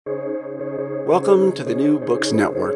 Welcome to the New Books Network.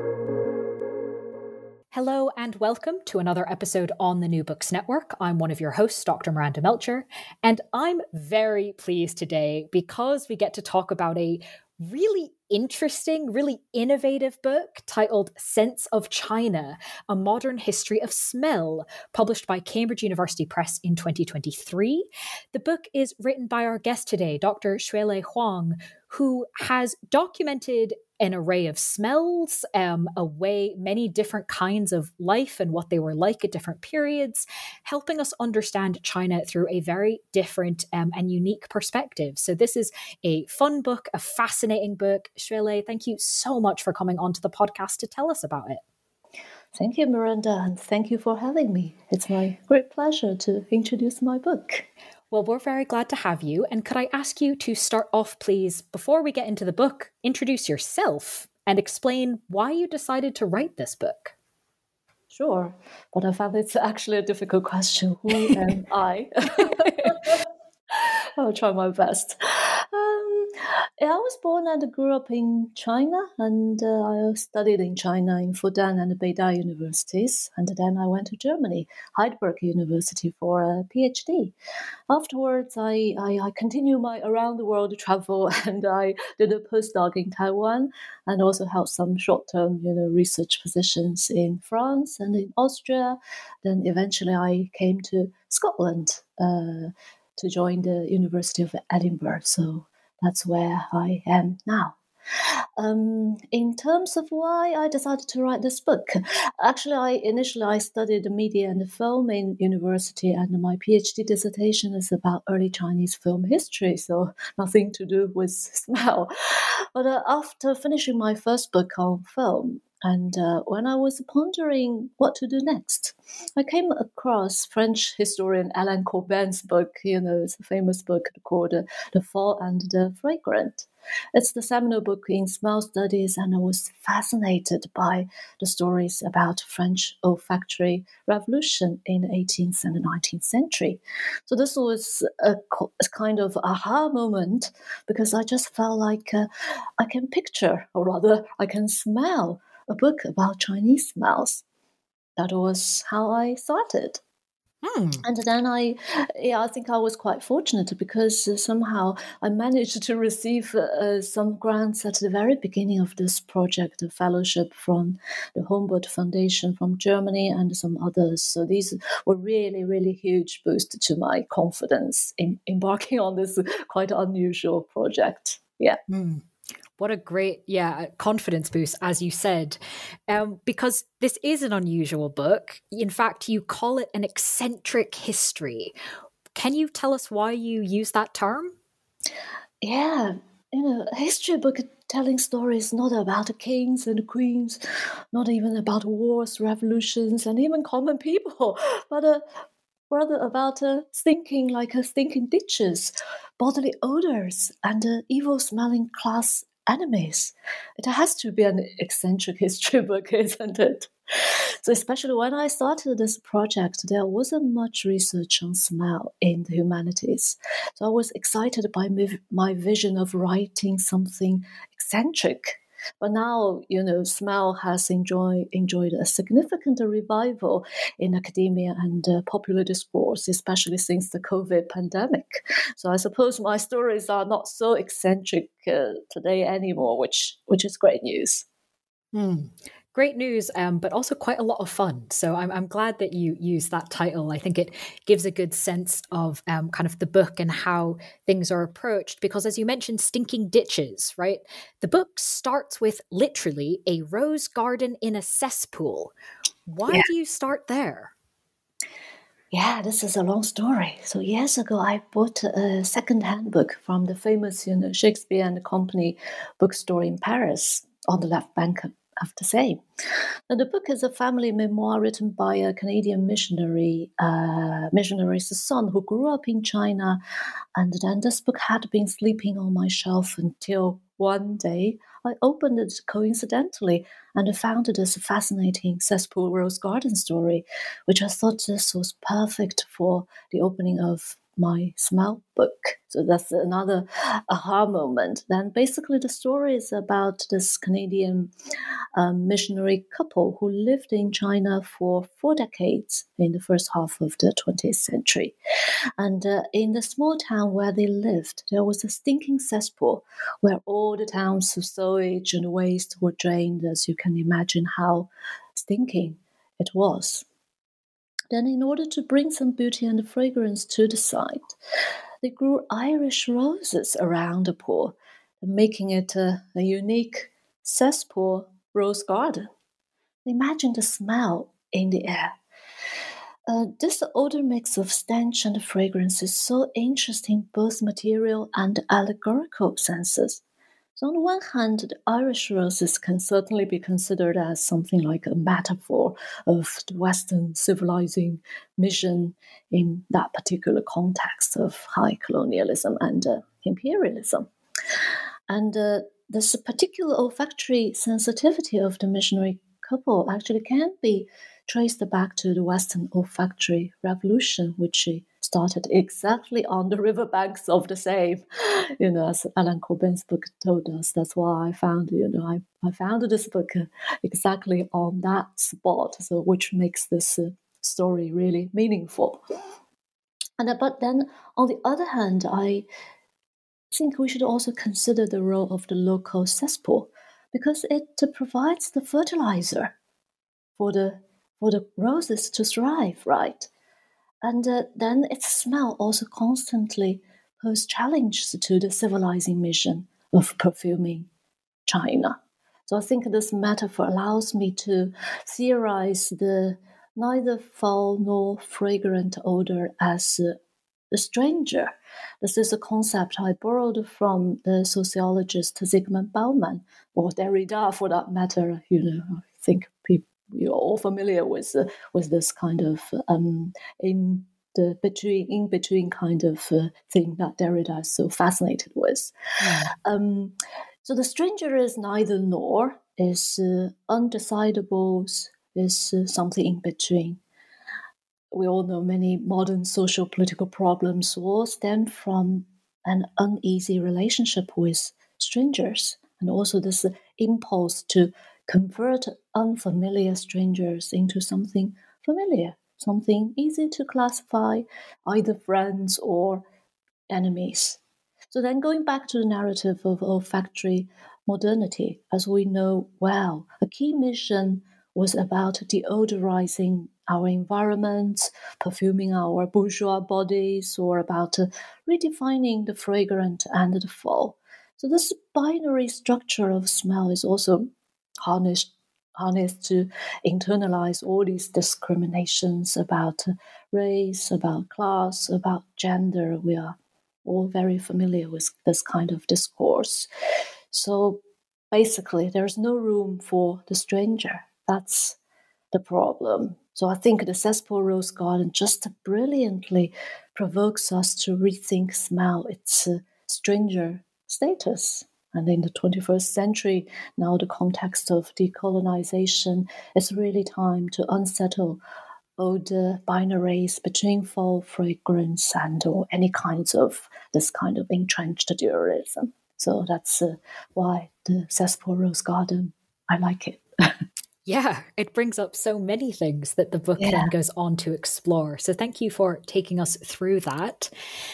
Hello and welcome to another episode on the New Books Network. I'm one of your hosts, Dr. Miranda Melcher, and I'm very pleased today because we get to talk about a really interesting, really innovative book titled Scents of China, A Modern History of Smell, published by Cambridge University Press in 2023. The book is written by our guest today, Dr. Xuelei Huang, who has documented an array of smells, many different kinds of life and what they were like at different periods, helping us understand China through a very different and unique perspective. So this is a fun book, a fascinating book. Xuelei, thank you so much for coming onto the podcast to tell us about it. Thank you, Miranda, and thank you for having me. It's my great pleasure to introduce my book. Well, we're very glad to have you. And could I ask you to start off, please, before we get into the book, introduce yourself and explain why you decided to write this book? Sure, but I found it's actually a difficult question. Who am I? I'll try my best. I was born and grew up in China, and I studied in China in Fudan and Beida universities, and then I went to Germany, Heidelberg University, for a PhD. Afterwards, I continued my around-the-world travel, and I did a postdoc in Taiwan, and also held some short-term, research positions in France and in Austria. Then eventually, I came to Scotland to join the University of Edinburgh. So that's where I am now. In terms of why I decided to write this book, actually, I studied media and film in university, and my PhD dissertation is about early Chinese film history, so nothing to do with smell. But after finishing my first book on film, and when I was pondering what to do next, I came across French historian Alain Corbin's book. It's a famous book called The Fall and the Fragrant. It's the seminal book in smell studies, and I was fascinated by the stories about French olfactory revolution in the 18th and the 19th century. So this was a kind of aha moment, because I just felt like I can picture, or rather I can smell, a book about Chinese smells. That was how I started. And then I think I was quite fortunate, because somehow I managed to receive some grants at the very beginning of this project, a fellowship from the Humboldt Foundation from Germany and some others. So these were really, really huge boost to my confidence in embarking on this quite unusual project. Yeah. What a great, confidence boost, as you said, because this is an unusual book. In fact, you call it an eccentric history. Can you tell us why you use that term? Yeah, a history book telling stories not about kings and queens, not even about wars, revolutions, and even common people, but rather about stinking ditches, bodily odors, and evil-smelling class enemies. It has to be an eccentric history book, isn't it? So especially when I started this project, there wasn't much research on smell in the humanities. So I was excited by my vision of writing something eccentric. But now, smell has enjoyed a significant revival in academia and popular discourse, especially since the COVID pandemic. So I suppose my stories are not so eccentric today anymore, which is great news. Great news, but also quite a lot of fun. So I'm glad that you use that title. I think it gives a good sense of kind of the book and how things are approached. Because as you mentioned, stinking ditches, right? The book starts with literally a rose garden in a cesspool. Why do you start there? Yeah, this is a long story. So years ago, I bought a second-hand book from the famous, Shakespeare and Company bookstore in Paris on the left bank of the Seine. Now, the book is a family memoir written by a Canadian missionary's son who grew up in China. And then this book had been sleeping on my shelf until one day I opened it coincidentally and found this fascinating cesspool rose garden story, which I thought this was perfect for the opening of my smell book. So that's another aha moment. Then basically the story is about this Canadian missionary couple who lived in China for 4 decades in the first half of the 20th century. And in the small town where they lived, there was a stinking cesspool where all the town's sewage and waste were drained, as you can imagine how stinking it was. Then, in order to bring some beauty and fragrance to the site, they grew Irish roses around the pool, making it a unique cesspool rose garden. Imagine the smell in the air. This odor mix of stench and fragrance is so interesting, both material and allegorical senses. So on the one hand, the Irish roses can certainly be considered as something like a metaphor of the Western civilizing mission in that particular context of high colonialism and imperialism. And this particular olfactory sensitivity of the missionary couple actually can be traced back to the Western olfactory revolution, which started exactly on the riverbanks of the Seine. As Alan Coben's book told us, that's why I found, I found this book exactly on that spot, so which makes this story really meaningful. But then, on the other hand, I think we should also consider the role of the local cesspool, because it provides the fertilizer for the roses to thrive, right? And then its smell also constantly poses challenges to the civilizing mission of perfuming China. So I think this metaphor allows me to theorize the neither foul nor fragrant odor as a stranger. This is a concept I borrowed from the sociologist Zygmunt Bauman, or Derrida for that matter. I think you're all familiar with this kind of in between kind of thing that Derrida is so fascinated with. So the stranger is neither nor, is undecidable, is something in between. We all know many modern social political problems all stem from an uneasy relationship with strangers, and also this impulse to convert unfamiliar strangers into something familiar, something easy to classify, either friends or enemies. So then going back to the narrative of olfactory modernity, as we know well, a key mission was about deodorizing our environments, perfuming our bourgeois bodies, or about redefining the fragrant and the foul. So this binary structure of smell is also harnessed to internalize all these discriminations about race, about class, about gender. We are all very familiar with this kind of discourse. So basically, there's no room for the stranger. That's the problem. So I think the Cesspool Rose Garden just brilliantly provokes us to rethink smell, its stranger status. And in the 21st century, now the context of decolonization, it's really time to unsettle all the binaries between foul fragrance and or any kinds of this kind of entrenched dualism. So that's why the Cesspool Rose Garden, I like it. Yeah, it brings up so many things that the book then goes on to explore. So thank you for taking us through that.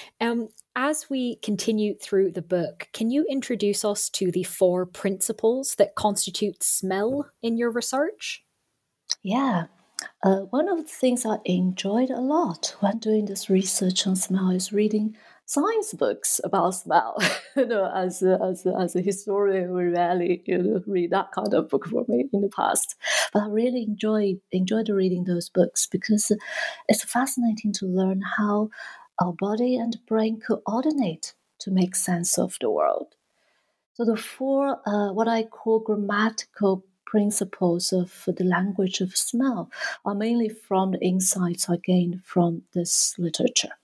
As we continue through the book, can you introduce us to the 4 principles that constitute smell in your research? Yeah. One of the things I enjoyed a lot when doing this research on smell is reading science books about smell. As a historian, we rarely read that kind of book for me in the past. But I really enjoyed reading those books because it's fascinating to learn how our body and brain coordinate to make sense of the world. So the 4 what I call grammatical principles of the language of smell are mainly from the insights I gained from this literature.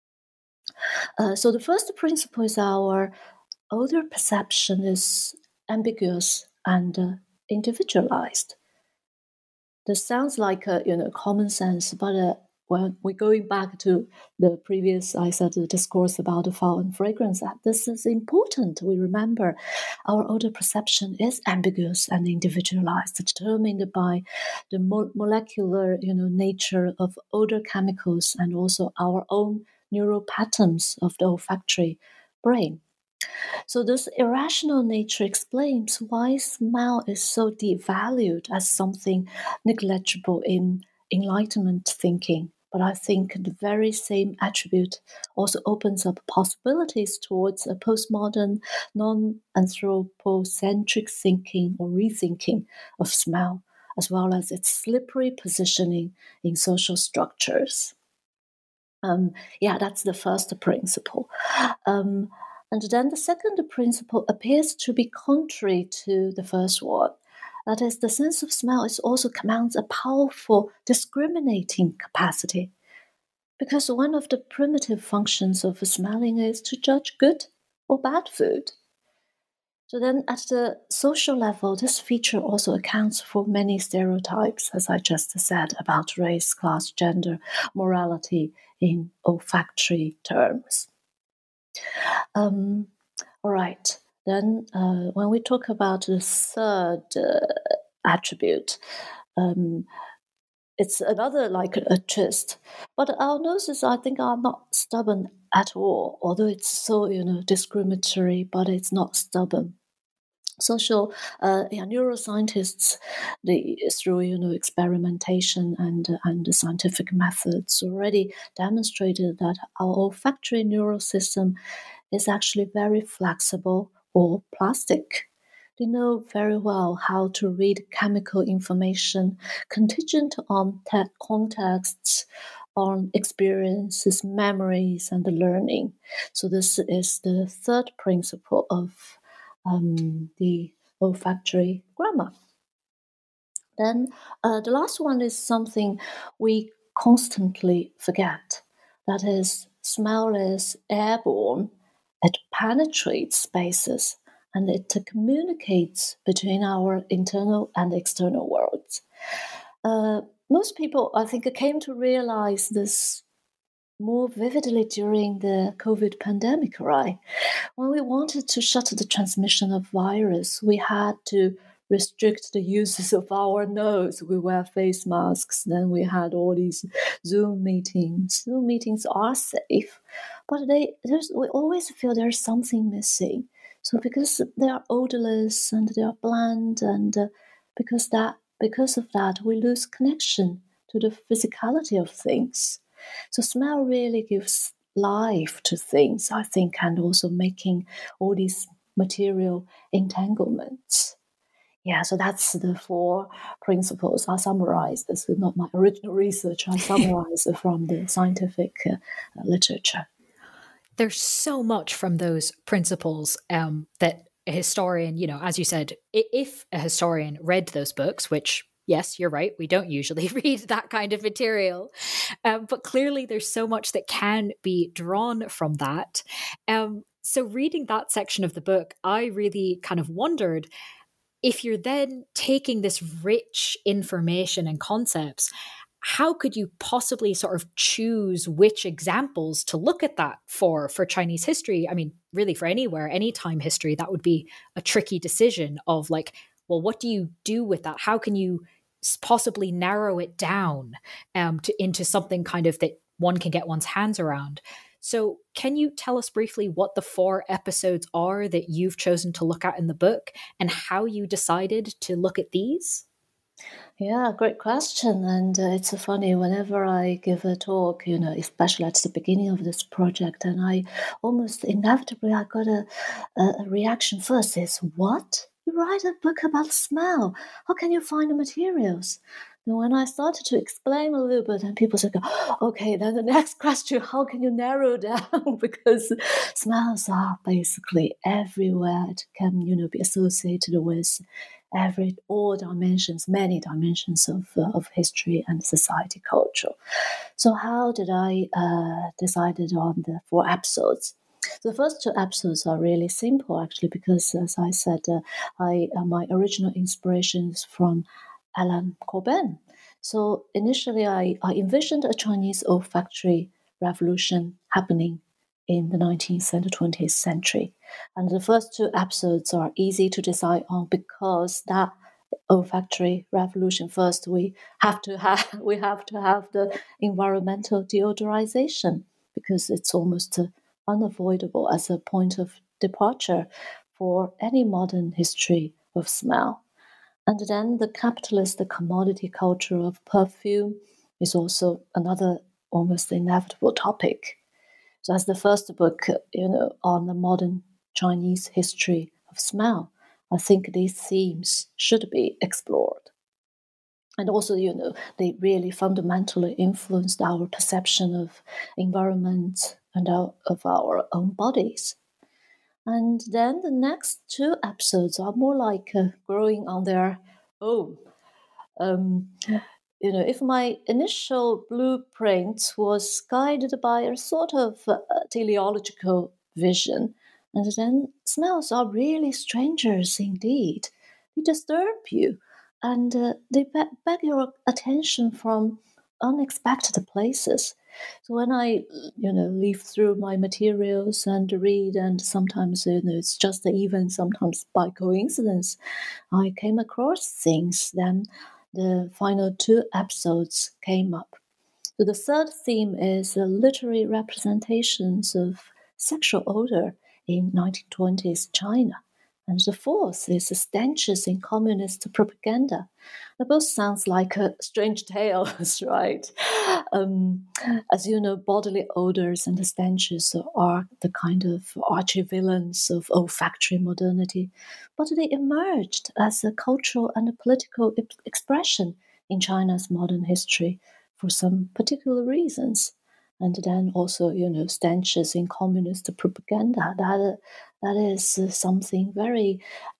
So the first principle is our odor perception is ambiguous and individualized. This sounds like common sense, but when we're going back to the previous, I said, the discourse about the file and fragrance, that this is important. We remember our odor perception is ambiguous and individualized, determined by the molecular, nature of odor chemicals and also our own neural patterns of the olfactory brain. So this irrational nature explains why smell is so devalued as something negligible in Enlightenment thinking. But I think the very same attribute also opens up possibilities towards a postmodern, non-anthropocentric thinking or rethinking of smell, as well as its slippery positioning in social structures. That's the first principle. And then the second principle appears to be contrary to the first one. That is, the sense of smell also commands a powerful discriminating capacity, because one of the primitive functions of smelling is to judge good or bad food. So then at the social level, this feature also accounts for many stereotypes, as I just said, about race, class, gender, morality in olfactory terms. All right. Then when we talk about the third attribute, it's another like a twist. But our noses, I think, are not stubborn at all, although it's so, discriminatory, but it's not stubborn. Social neuroscientists, through experimentation and the scientific methods, already demonstrated that our olfactory neural system is actually very flexible or plastic. They know very well how to read chemical information contingent on contexts, on experiences, memories, and learning. So this is the third principle of the olfactory grammar. Then the last one is something we constantly forget. That is, smell is airborne. It penetrates spaces and it communicates between our internal and external worlds. Most people, I think, came to realize this more vividly during the COVID pandemic, right? When we wanted to shut the transmission of virus, we had to restrict the uses of our nose. We wear face masks. Then we had all these Zoom meetings. Zoom meetings are safe, but we always feel there's something missing. So because they are odorless and they are bland, and because of that, we lose connection to the physicality of things. So smell really gives life to things, I think, and also making all these material entanglements. Yeah, so that's the 4 principles I summarized. This is not my original research. I summarized from the scientific literature. There's so much from those principles that a historian, as you said, if a historian read those books, which, yes, you're right, we don't usually read that kind of material, but clearly there's so much that can be drawn from that. So reading that section of the book, I really kind of wondered, if you're then taking this rich information and concepts, how could you possibly sort of choose which examples to look at that for Chinese history? I mean, really for any time history, that would be a tricky decision of like, well, what do you do with that? How can you possibly narrow it down into something kind of that one can get one's hands around? So can you tell us briefly what the 4 episodes are that you've chosen to look at in the book and how you decided to look at these? Yeah, great question. And it's funny, whenever I give a talk, especially at the beginning of this project, and I almost inevitably, I got a reaction first is, what? You write a book about smell? How can you find the materials? And when I started to explain a little bit, and people said, okay, then the next question, how can you narrow down? Because smells are basically everywhere. It can, be associated with all dimensions, many dimensions of history and society, culture. So how did I decided on the 4 episodes? The first 2 episodes are really simple, actually, because, as I said, my original inspiration is from Alan Coben. So initially, I envisioned a Chinese olfactory revolution happening in the 19th and the 20th century. And the first two episodes are easy to decide on because that olfactory revolution first we have to have the environmental deodorization because it's almost unavoidable as a point of departure for any modern history of smell. And then the capitalist, the commodity culture of perfume is also another almost inevitable topic. So as the first book, on the modern Chinese history of smell, I think these themes should be explored. And also, they really fundamentally influenced our perception of environment and of our own bodies. And then the next two episodes are more like growing on their own. Um, if my initial blueprint was guided by a sort of teleological vision, and then smells are really strangers indeed. They disturb you, and they beg your attention from unexpected places. So when I, leaf through my materials and read, and sometimes, it's just even sometimes by coincidence, I came across things. Then the final two episodes came up. So the third theme is literary representations of sexual odor in 1920s China. And the fourth is stenches in communist propaganda. They both sounds like strange tales, right? As you know, bodily odors and stenches are the kind of arch-villains of olfactory modernity, but they emerged as a cultural and a political expression in China's modern history for some particular reasons. And then also, stenches in communist propaganda. That is something very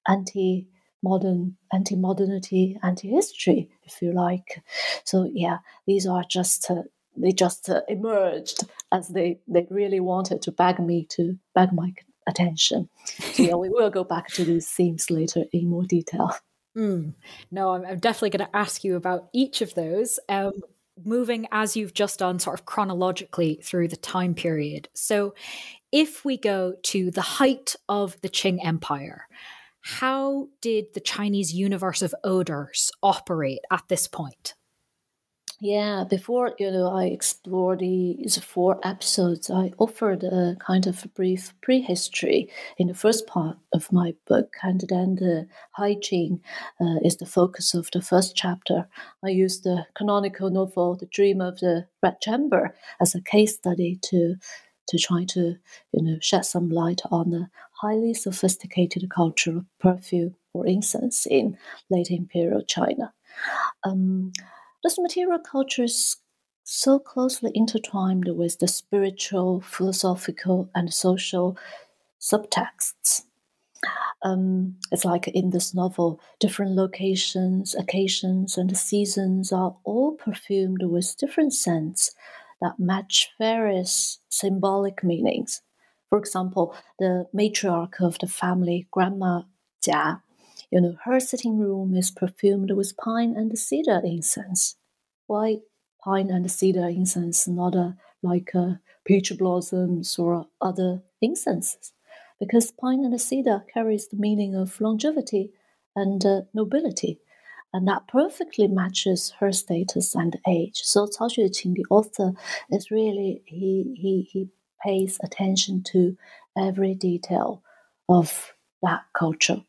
anti-modernity, anti-history, if you like. So yeah, these are just they just emerged as they really wanted to bag my attention. So yeah, we will go back to these themes later in more detail. No, I'm definitely going to ask you about each of those. Moving as you've just done, sort of chronologically through the time period. So, if we go to the height of the Qing Empire, how did the Chinese universe of odors operate at this point? Yeah, before I explore these four episodes, I offered a kind of brief prehistory in the first part of my book, and then the hygiene is the focus of the first chapter. I used the canonical novel "The Dream of the Red Chamber" as a case study to try to shed some light on the highly sophisticated culture of perfume or incense in late imperial China. Um, this material culture is so closely intertwined with the spiritual, philosophical, and social subtexts. It's like in this novel, different locations, occasions, and seasons are all perfumed with different scents that match various symbolic meanings. For example, the matriarch of the family, Grandma Jia, her sitting room is perfumed with pine and cedar incense. Why pine and cedar incense, not like peach blossoms or other incenses? Because pine and cedar carries the meaning of longevity and nobility, and that perfectly matches her status and age. So Cao Xueqing, the author, is really he pays attention to every detail of that culture.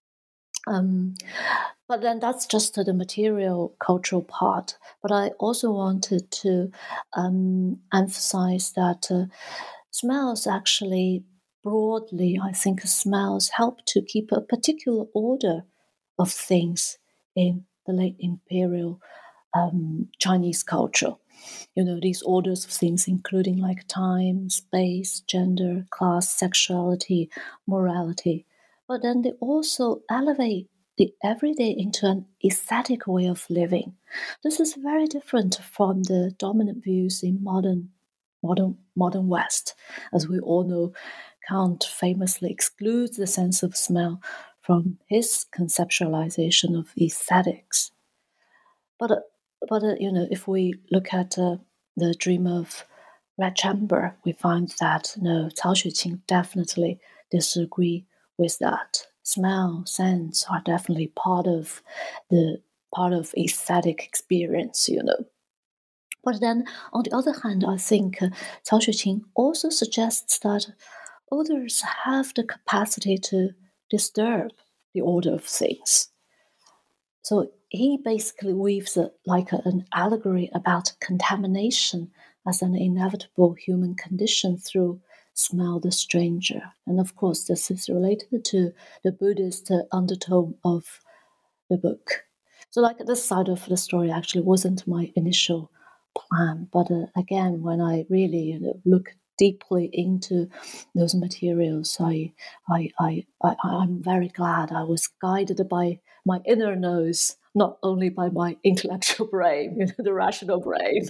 But then that's just the material cultural part. But I also wanted to emphasize that smells actually broadly, I think smells help to keep a particular order of things in the late imperial Chinese culture. These orders of things, including like time, space, gender, class, sexuality, morality. But then they also elevate the everyday into an aesthetic way of living. This is very different from the dominant views in modern West. As we all know, Kant famously excludes the sense of smell from his conceptualization of aesthetics. But but if we look at the dream of Red Chamber, we find that no, Cao Xueqing definitely disagree with that. Smell, sense are definitely part of aesthetic experience, But then, on the other hand, I think Cao Xueqing also suggests that odors have the capacity to disturb the order of things. So he basically weaves an allegory about contamination as an inevitable human condition through smell the stranger. And of course, this is related to the Buddhist undertone of the book. So this side of the story actually wasn't my initial plan. But again, when I really look deeply into those materials, I'm very glad I was guided by my inner nose, not only by my intellectual brain, the rational brain.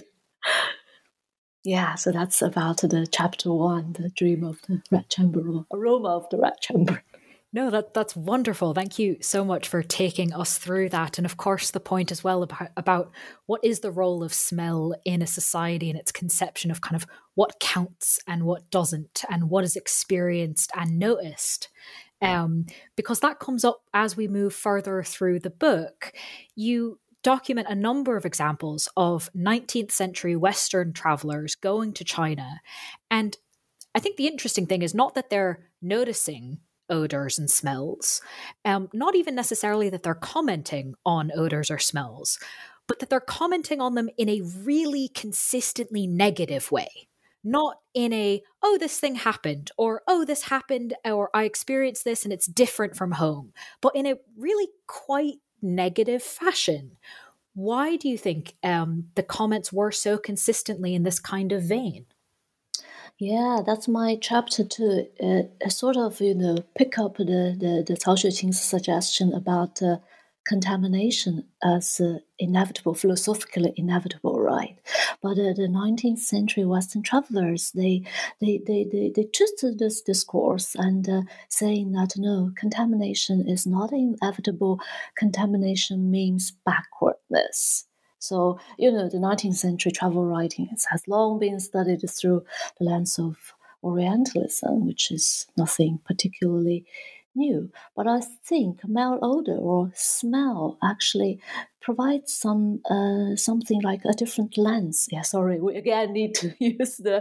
Yeah, so that's about the chapter 1, the dream of the Red Chamber, or aroma of the Red Chamber. No, that's wonderful. Thank you so much for taking us through that. And of course, the point as well about what is the role of smell in a society and its conception of kind of what counts and what doesn't, and what is experienced and noticed. Because that comes up as we move further through the book. You document a number of examples of 19th century Western travelers going to China. And I think the interesting thing is not that they're noticing odors and smells, not even necessarily that they're commenting on odors or smells, but that they're commenting on them in a really consistently negative way. Not in a, oh, this thing happened, or oh, this happened, or I experienced this and it's different from home, but in a really quite negative fashion. Why do you think the comments were so consistently in this kind of vein? Yeah, that's my chapter 2. Sort of, pick up the Cao Xueqing's suggestion about contamination as inevitable, philosophically inevitable, right? But the 19th century Western travelers, they twisted this discourse and saying that no, contamination is not inevitable. Contamination means backwardness. So, the 19th century travel writing has long been studied through the lens of Orientalism, which is nothing particularly new. But I think malodor or smell actually provides something like a different lens. Yeah, sorry, we again need to use the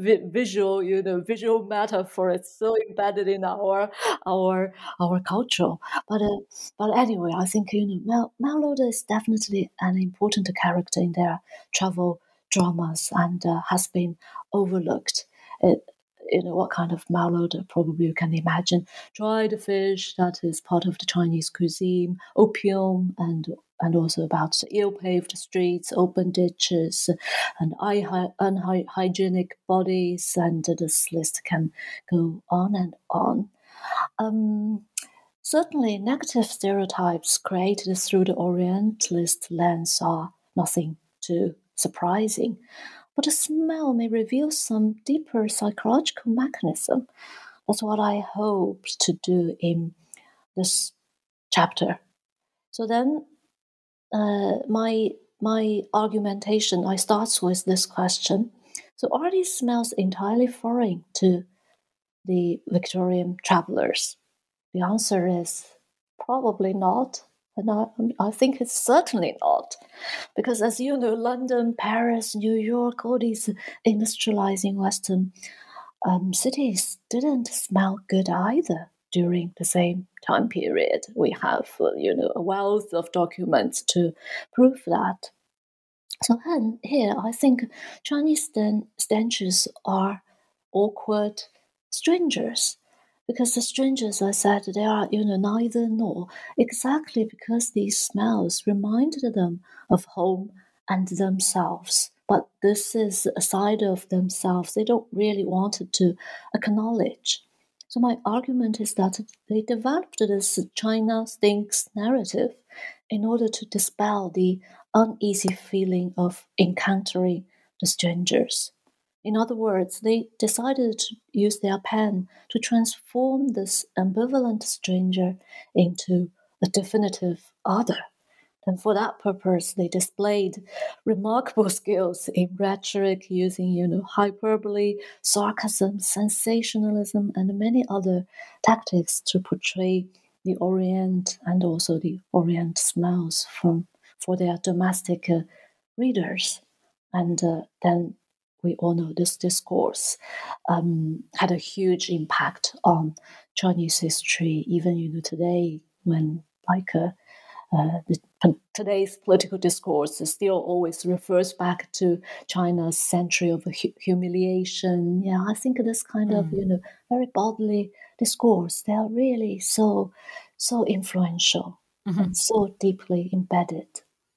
visual metaphor. It's so embedded in our culture. But anyway, I think malodor is definitely an important character in their travel dramas and has been overlooked. What kind of malodor? Probably you can imagine dried fish that is part of the Chinese cuisine, opium, and also about ill-paved streets, open ditches, and unhygienic bodies, and this list can go on and on. Certainly, negative stereotypes created through the Orientalist lens are nothing too surprising. But a smell may reveal some deeper psychological mechanism. That's what I hoped to do in this chapter. So then, my argumentation I starts with this question: so are these smells entirely foreign to the Victorian travelers? The answer is probably not. And I think it's certainly not. Because as you know, London, Paris, New York, all these industrializing Western cities didn't smell good either during the same time period. We have, a wealth of documents to prove that. So then, here, I think Chinese stenches are awkward strangers. Because the strangers, I said, they are, neither nor, exactly because these smells reminded them of home and themselves. But this is a side of themselves they don't really want to acknowledge. So my argument is that they developed this China stinks narrative in order to dispel the uneasy feeling of encountering the strangers. In other words, they decided to use their pen to transform this ambivalent stranger into a definitive other. And for that purpose, they displayed remarkable skills in rhetoric, using, hyperbole, sarcasm, sensationalism, and many other tactics to portray the Orient and also the Orient smells for their domestic readers. And then we all know this discourse had a huge impact on Chinese history, even today when today's political discourse still always refers back to China's century of humiliation. Yeah, I think this kind of very bodily discourse, they are really so influential and so deeply embedded.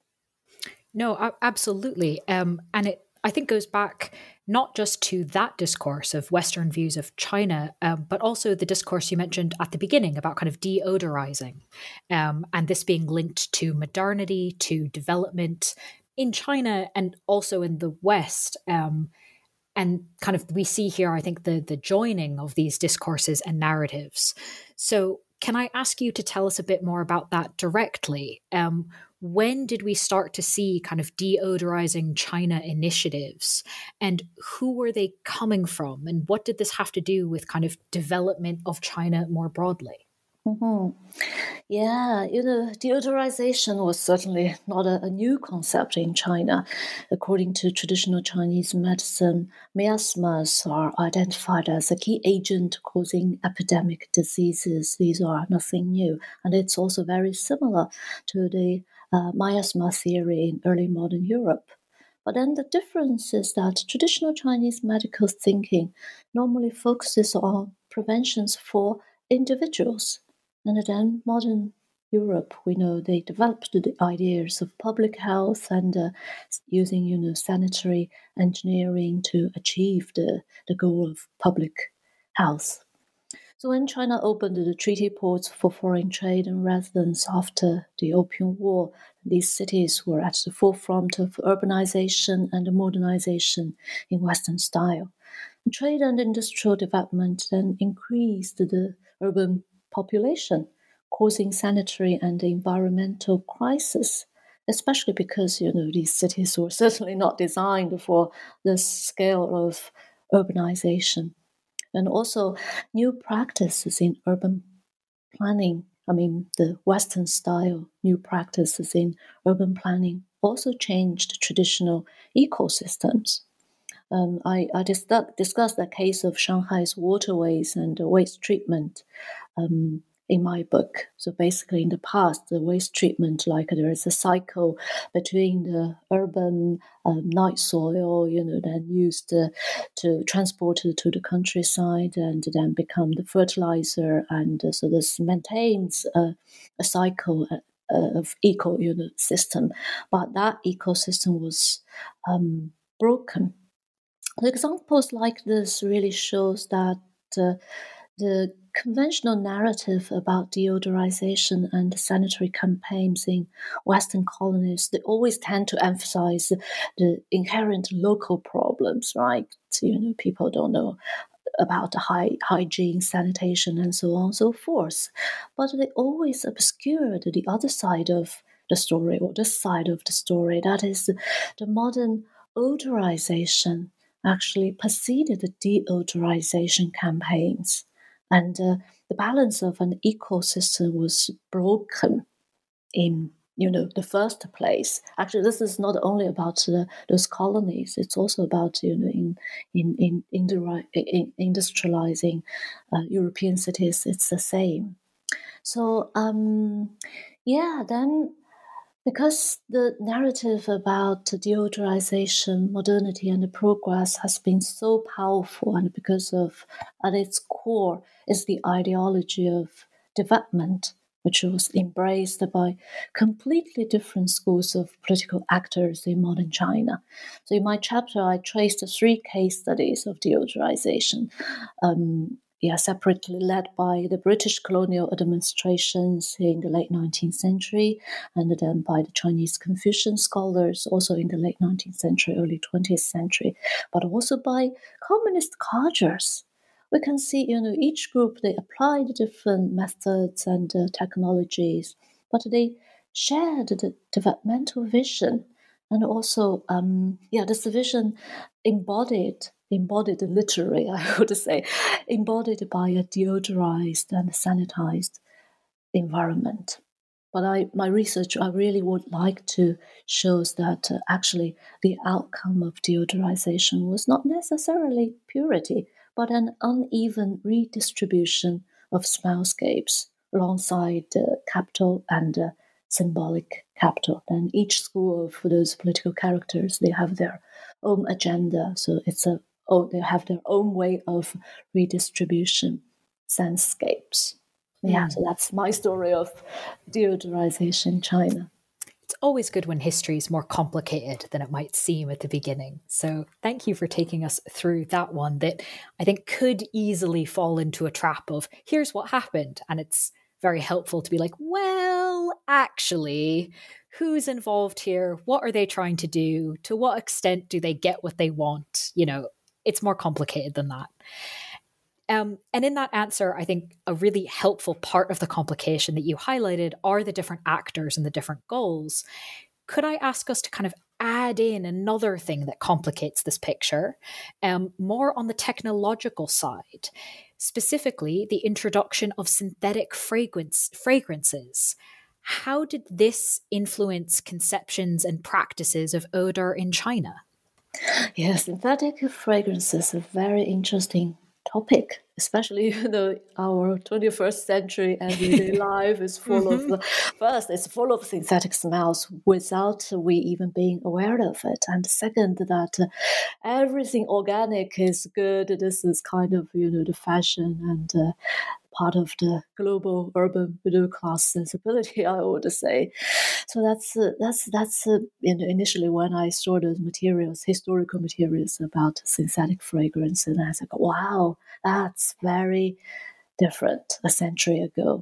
No, absolutely. And it, I think, goes back not just to that discourse of Western views of China, but also the discourse you mentioned at the beginning about kind of deodorizing, and this being linked to modernity, to development in China and also in the West. And kind of we see here, I think, the joining of these discourses and narratives. So can I ask you to tell us a bit more about that directly? When did we start to see kind of deodorizing China initiatives, and who were they coming from, and what did this have to do with kind of development of China more broadly? Mm-hmm. Yeah, deodorization was certainly not a new concept in China. According to traditional Chinese medicine, miasmas are identified as a key agent causing epidemic diseases. These are nothing new, and it's also very similar to the miasma theory in early modern Europe. But then the difference is that traditional Chinese medical thinking normally focuses on preventions for individuals. And then modern Europe, we know they developed the ideas of public health and using, sanitary engineering to achieve the goal of public health. So when China opened the treaty ports for foreign trade and residents after the Opium War, these cities were at the forefront of urbanization and modernization in Western style. And trade and industrial development then increased the urban population, causing sanitary and environmental crisis, especially because these cities were certainly not designed for this scale of urbanization. And also new practices in urban planning. I mean, the Western style new practices in urban planning also changed traditional ecosystems. I discussed the case of Shanghai's waterways and waste treatment in my book. So basically, in the past, the waste treatment, like there is a cycle between the urban night soil, then used to transport it to the countryside and then become the fertilizer. And so this maintains a cycle of ecosystem. But that ecosystem was broken. The examples like this really shows that the conventional narrative about deodorization and sanitary campaigns in Western colonies, they always tend to emphasize the inherent local problems, right? People don't know about the hygiene, sanitation, and so on and so forth. But they always obscured the other side of the story, or this side of the story, that is the modern odorization actually preceded the deodorization campaigns. And the balance of an ecosystem was broken in the first place. Actually, this is not only about those colonies; it's also about in industrializing European cities. It's the same. So then because the narrative about deodorization, modernity, and progress has been so powerful, and because of at its core is the ideology of development, which was embraced by completely different schools of political actors in modern China. So in my chapter, I traced 3 case studies of deodorization. Separately led by the British colonial administrations in the late 19th century, and then by the Chinese Confucian scholars also in the late 19th century, early 20th century, but also by communist cadres. We can see, each group, they applied different methods and technologies, but they shared the developmental vision, and also, this vision embodied literally, I would say, embodied by a deodorized and sanitized environment. But my research, I really would like to shows that actually the outcome of deodorization was not necessarily purity, but an uneven redistribution of smellscapes alongside capital and symbolic capital. And each school of those political characters, they have their own agenda. So they have their own way of redistribution, sendscapes. Yeah, so that's my story of deodorization in China. It's always good when history is more complicated than it might seem at the beginning. So thank you for taking us through that one that I think could easily fall into a trap of here's what happened. And it's very helpful to be like, well, actually, who's involved here? What are they trying to do? To what extent do they get what they want? It's more complicated than that. And in that answer, I think a really helpful part of the complication that you highlighted are the different actors and the different goals. Could I ask us to kind of add in another thing that complicates this picture, more on the technological side, specifically the introduction of synthetic fragrances? How did this influence conceptions and practices of odor in China? Yes, synthetic fragrances are very interesting topic, especially our 21st century everyday life is full of first, it's full of synthetic smells without we even being aware of it, and second, that everything organic is good. This is kind of the fashion and part of the global urban middle class sensibility, I would say. So that's initially when I saw those materials, historical materials about synthetic fragrance, and I was like, wow, that's very different a century ago.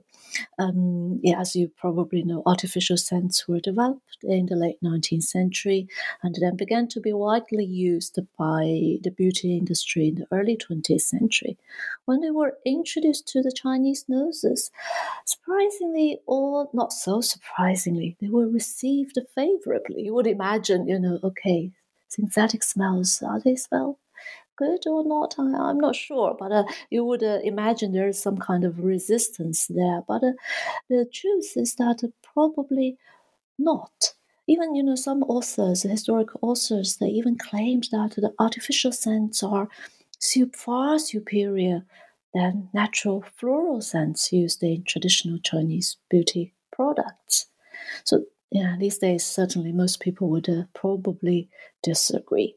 As you probably know, artificial scents were developed in the late 19th century and then began to be widely used by the beauty industry in the early 20th century. When they were introduced to the Chinese noses, surprisingly, or not so surprisingly, they were received favorably. You would imagine, okay, synthetic smells, are they smell good or not? I'm not sure, but you would imagine there is some kind of resistance there. But the truth is that probably not. Even some authors, historical authors, they even claimed that the artificial scents are far superior than natural floral scents used in traditional Chinese beauty products. So these days certainly most people would probably disagree.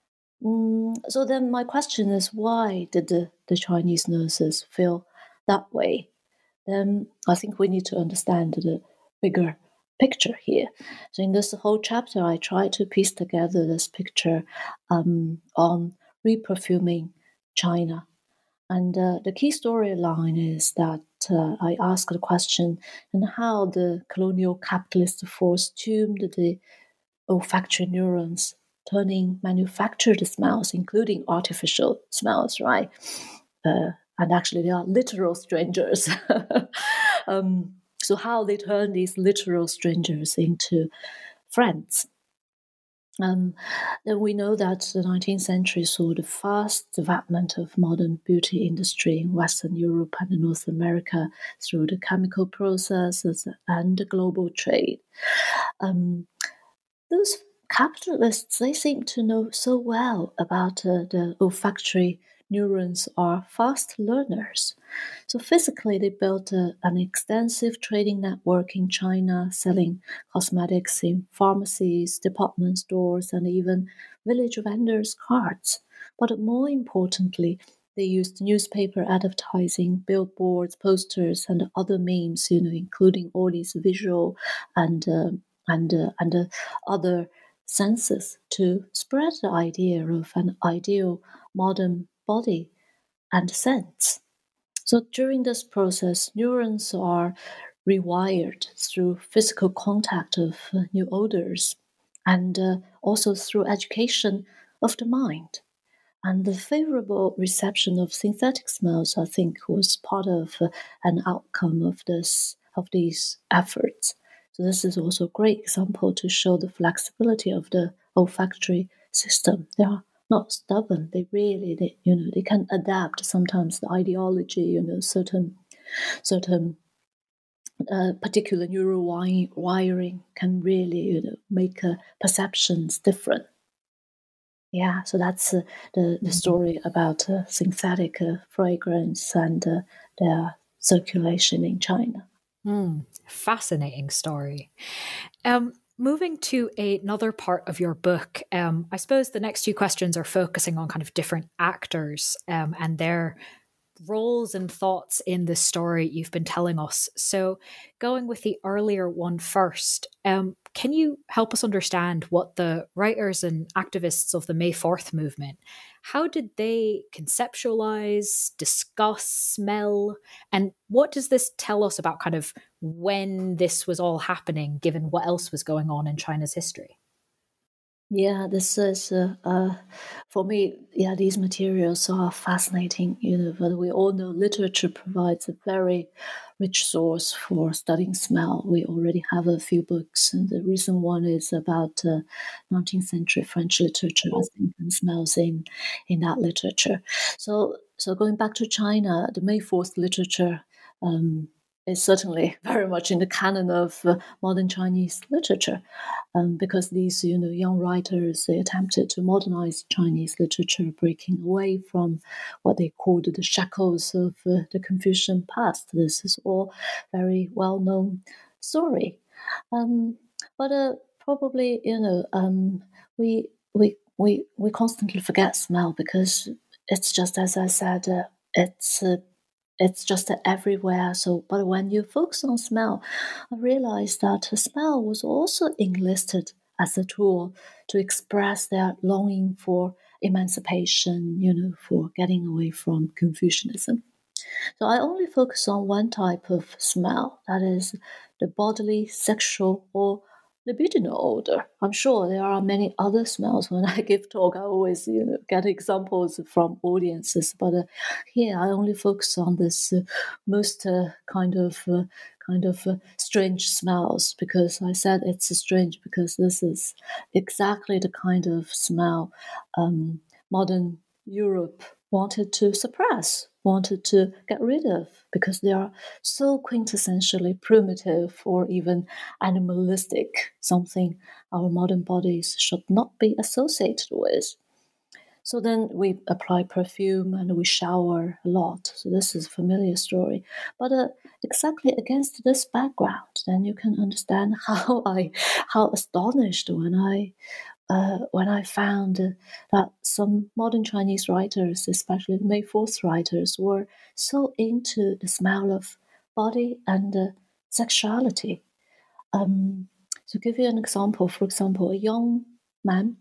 So then my question is, why did the Chinese nurses feel that way? Then I think we need to understand the bigger picture here. So in this whole chapter, I try to piece together this picture on reperfuming China. And the key storyline is that I ask the question and how the colonial capitalist force tuned the olfactory neurons, turning manufactured smells, including artificial smells, right? And actually, they are literal strangers. So, how they turn these literal strangers into friends. Then we know that the 19th century saw the fast development of modern beauty industry in Western Europe and North America through the chemical processes and the global trade. Those capitalists, they seem to know so well about the olfactory neurons are fast learners. So physically, they built an extensive trading network in China, selling cosmetics in pharmacies, department stores, and even village vendors' carts. But more importantly, they used newspaper advertising, billboards, posters, and other means, including all these visual and other senses to spread the idea of an ideal modern body and sense. So during this process, neurons are rewired through physical contact of new odors and also through education of the mind. And the favorable reception of synthetic smells, I think, was part of an outcome of these efforts. So this is also a great example to show the flexibility of the olfactory system. They are not stubborn. They can adapt sometimes the ideology, certain particular neural wiring can really, make perceptions different. Yeah, so that's the story about synthetic fragrance and their circulation in China. Fascinating story. Moving to another part of your book, I suppose the next few questions are focusing on kind of different actors and their roles and thoughts in the story you've been telling us. So, going with the earlier one first, can you help us understand what the writers and activists of the May 4th movement, how did they conceptualize, discuss, smell, and what does this tell us about kind of when this was all happening, given what else was going on in China's history? Yeah, this is for me. Yeah, these materials are fascinating. But we all know literature provides a very rich source for studying smell. We already have a few books, and the recent one is about 19th century French literature, I think, and smells in that literature. So going back to China, the May 4th literature. Is certainly very much in the canon of modern Chinese literature, because these young writers, they attempted to modernize Chinese literature, breaking away from what they called the shackles of the Confucian past. This is all very well known story, but probably we constantly forget smell because it's just as I said, it's just everywhere. So, but when you focus on smell, I realized that smell was also enlisted as a tool to express their longing for emancipation, for getting away from Confucianism. So I only focus on one type of smell, that is the bodily, sexual, or libidinal odor. I'm sure there are many other smells. When I give talk, I always, get examples from audiences, but here I only focus on this most strange smells, because I said it's strange because this is exactly the kind of smell modern Europe wanted to suppress, wanted to get rid of, because they are so quintessentially primitive or even animalistic, something our modern bodies should not be associated with. So then we apply perfume and we shower a lot. So this is a familiar story. But exactly against this background, then you can understand how astonished when I found that some modern Chinese writers, especially the May 4th writers, were so into the smell of body and sexuality. To give you an example, for example, a young man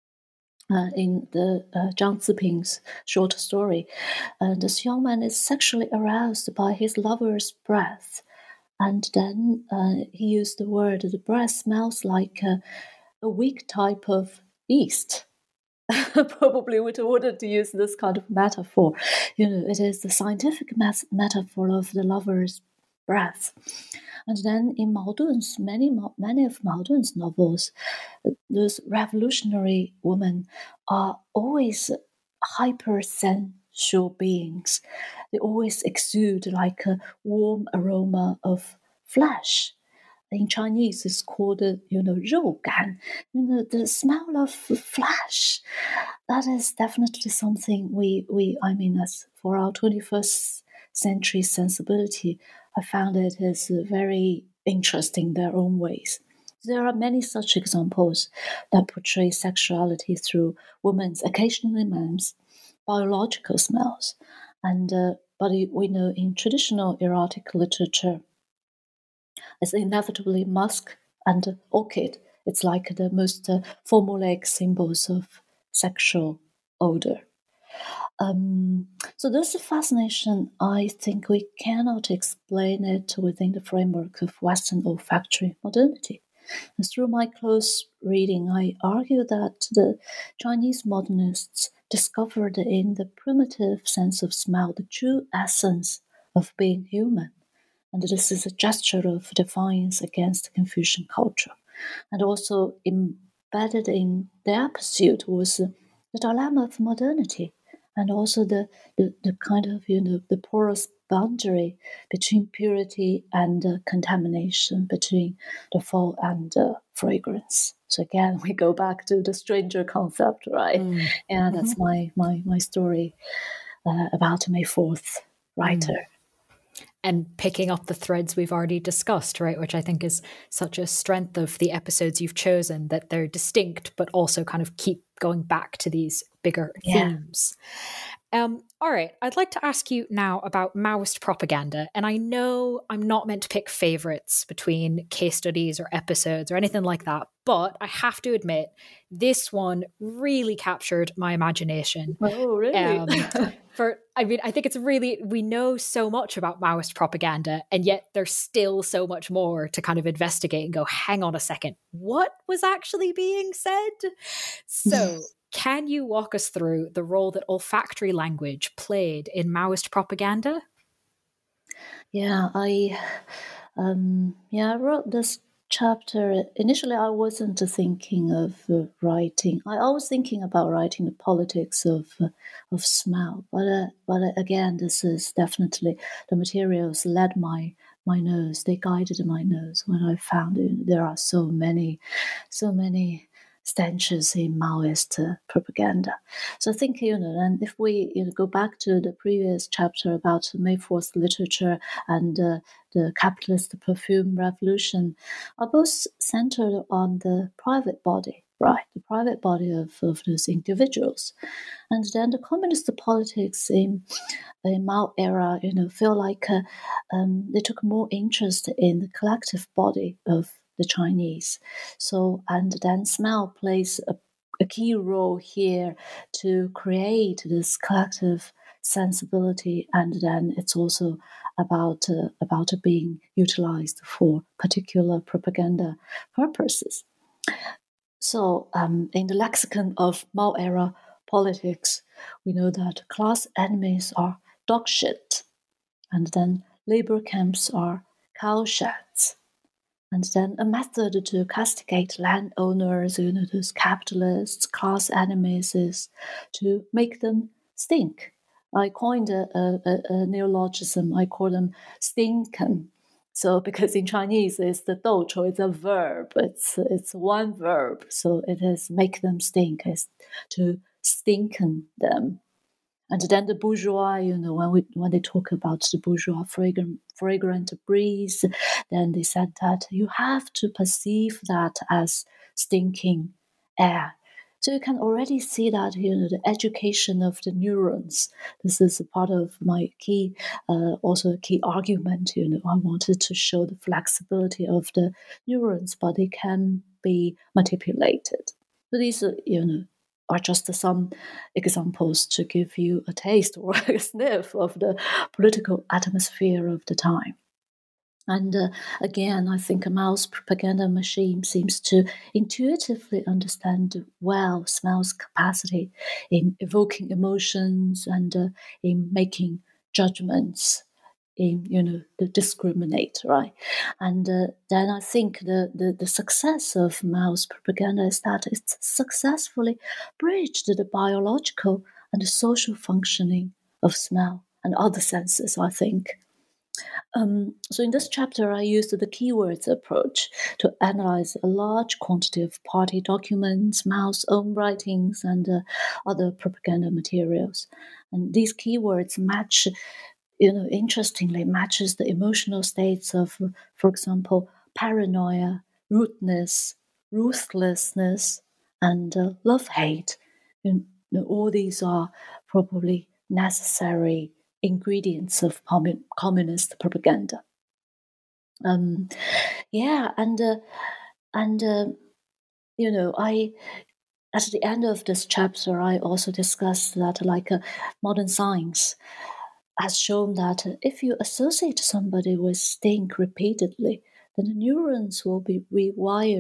in the Zhang Ziping's short story, this young man is sexually aroused by his lover's breath. And then he used the word, the breath smells like a weak type of yeast. Probably we wouldn't use this kind of metaphor. It is the scientific metaphor of the lover's breath. And then in many of Mao Dun's novels, those revolutionary women are always hypersensual beings. They always exude like a warm aroma of flesh. In Chinese, it's called, 肉感, the smell of flesh. That is definitely something as for our 21st century sensibility, I found it is very interesting in their own ways. There are many such examples that portray sexuality through women's, occasionally men's, biological smells. And but we know in traditional erotic literature, it's inevitably musk and orchid. It's like the most formulaic symbols of sexual odor. So this fascination, I think we cannot explain it within the framework of Western olfactory modernity. And through my close reading, I argue that the Chinese modernists discovered in the primitive sense of smell the true essence of being human. And this is a gesture of defiance against Confucian culture. And also embedded in their pursuit was the dilemma of modernity, and also the kind of, the porous boundary between purity and contamination, between the fall and fragrance. So again, we go back to the stranger concept, right? Yeah, that's my story about May 4th writer. And picking up the threads we've already discussed, right, which I think is such a strength of the episodes you've chosen, that they're distinct, but also kind of keep going back to these bigger themes. All right, I'd like to ask you now about Maoist propaganda. And I know I'm not meant to pick favorites between case studies or episodes or anything like that, but I have to admit, this one really captured my imagination. Oh, really? I think it's really, we know so much about Maoist propaganda, and yet there's still so much more to kind of investigate and go, hang on a second, what was actually being said? So can you walk us through the role that olfactory language played in Maoist propaganda? Yeah, I wrote this chapter. Initially, I wasn't thinking of writing. I was thinking about writing the politics of smell, but again, this is definitely the materials led my nose. They guided my nose when I found there are so many stenches in Maoist propaganda. So I think, and if we go back to the previous chapter about May 4th literature and the capitalist perfume revolution, are both centered on the private body, right? The private body of those individuals. And then the communist politics in Mao era, feel like they took more interest in the collective body of the Chinese. So, and then smell plays a key role here to create this collective sensibility, and then it's also about being utilized for particular propaganda purposes. So, in the lexicon of Mao era politics, we know that class enemies are dog shit, and then labor camps are cow sheds. And then a method to castigate landowners, those capitalists, class enemies, is to make them stink. I coined a neologism. I call them stinken. So because in Chinese it's the doucho, it's a verb. It's one verb. So it is make them stink, is to stinken them. And then the bourgeois, when they talk about the bourgeois fragrant breeze, then they said that you have to perceive that as stinking air. So you can already see that, the education of the neurons. This is a part of my key, also a key argument. I wanted to show the flexibility of the neurons, but they can be manipulated. So these are just some examples to give you a taste or a sniff of the political atmosphere of the time. And again, I think Mao's propaganda machine seems to intuitively understand well smell's capacity in evoking emotions and in making judgments, in the discriminate, right? And then I think the success of Mao's propaganda is that it's successfully bridged the biological and the social functioning of smell and other senses, I think. So in this chapter, I used the keywords approach to analyze a large quantity of party documents, Mao's own writings, and other propaganda materials. And these keywords match, interestingly, matches the emotional states of, for example, paranoia, rudeness, ruthlessness, and love-hate. All these are probably necessary ingredients of communist propaganda. I at the end of this chapter, I also discussed that, modern science has shown that if you associate somebody with stink repeatedly, then the neurons will be rewired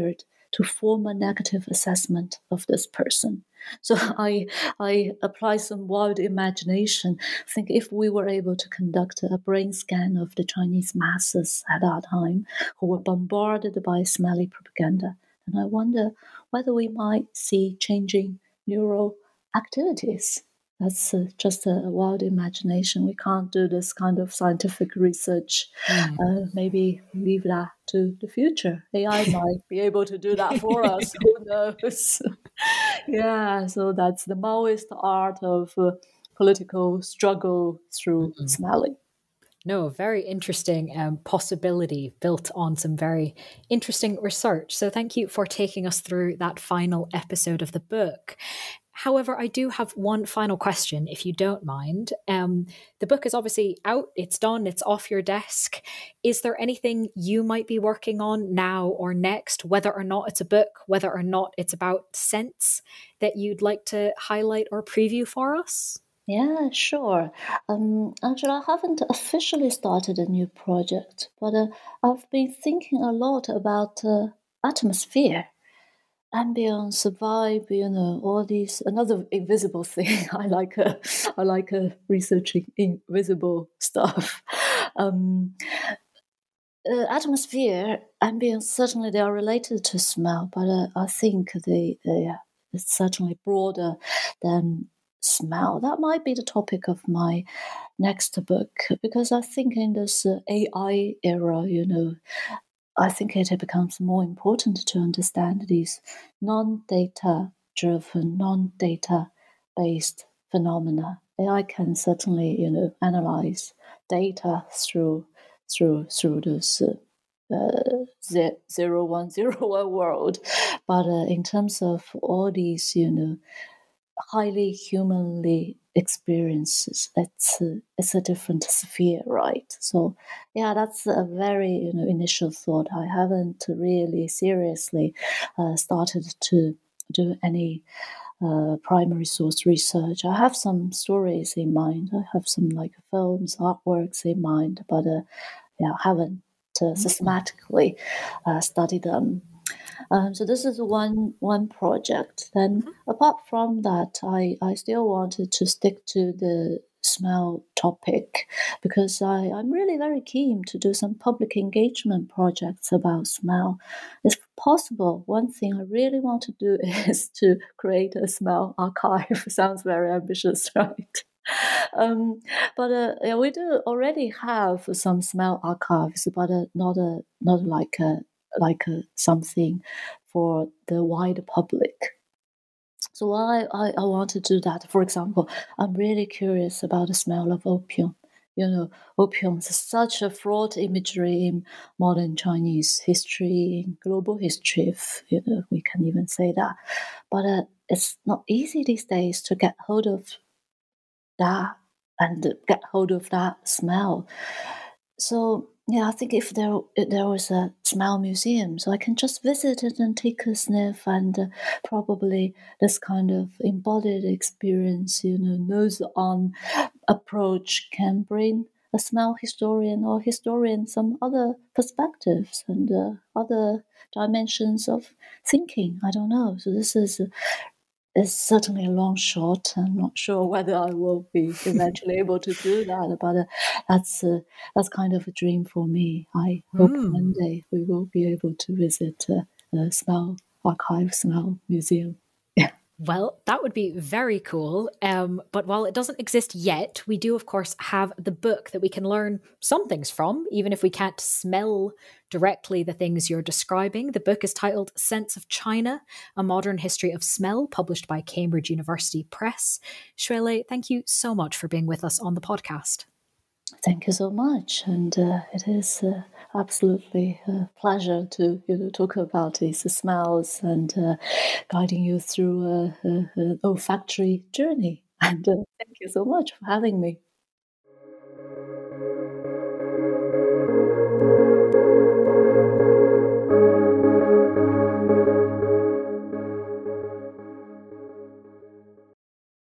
to form a negative assessment of this person. So I apply some wild imagination. I think if we were able to conduct a brain scan of the Chinese masses at that time who were bombarded by smelly propaganda, and I wonder whether we might see changing neural activities. That's just a wild imagination. We can't do this kind of scientific research. Maybe leave that to the future. AI might be able to do that for us. Who knows? Yeah, so that's the Maoist art of political struggle through smelling. No, a very interesting possibility built on some very interesting research. So thank you for taking us through that final episode of the book. However, I do have one final question, if you don't mind. The book is obviously out, it's done, it's off your desk. Is there anything you might be working on now or next, whether or not it's a book, whether or not it's about scents, that you'd like to highlight or preview for us? Yeah, sure. Actually, I haven't officially started a new project, but I've been thinking a lot about atmosphere, ambience, vibe, all these. Another invisible thing. I like researching invisible stuff. Um, Atmosphere, ambience, certainly they are related to smell, but I think it's certainly broader than smell. That might be the topic of my next book, because I think in this AI era, I think it becomes more important to understand these non-data driven, non-data based phenomena. AI can certainly, analyze data through this 0101 world, but in terms of all these, highly humanly experiences, it's a different sphere, right? So yeah, that's a very initial thought. I haven't really seriously started to do any primary source research. I have some stories in mind. I have some like films, artworks in mind, but I haven't systematically studied them. So this is one project. Then apart from that, I still wanted to stick to the smell topic, because I'm really very keen to do some public engagement projects about smell. If possible, one thing I really want to do is to create a smell archive. Sounds very ambitious, right? But yeah, we do already have some smell archives, but not like something for the wider public. So I want to do that. For example, I'm really curious about the smell of opium. Opium is such a fraught imagery in modern Chinese history, in global history, if we can even say that. But it's not easy these days to get hold of that and get hold of that smell. So yeah, I think if there was a smell museum, so I can just visit it and take a sniff, and probably this kind of embodied experience, nose-on approach can bring a smell historian or historian some other perspectives and other dimensions of thinking. I don't know. So this is it's certainly a long shot. I'm not sure whether I will be eventually able to do that, but that's kind of a dream for me. I hope one day we will be able to visit a smell archive, smell museum. Yeah. Well, that would be very cool. But while it doesn't exist yet, we do, of course, have the book that we can learn some things from, even if we can't smell directly the things you're describing. The book is titled Scents of China, A Modern History of Smell, published by Cambridge University Press. Shuilei, thank you so much for being with us on the podcast. Thank you so much, and it is absolutely a pleasure to talk about these smells and guiding you through an olfactory journey. And thank you so much for having me.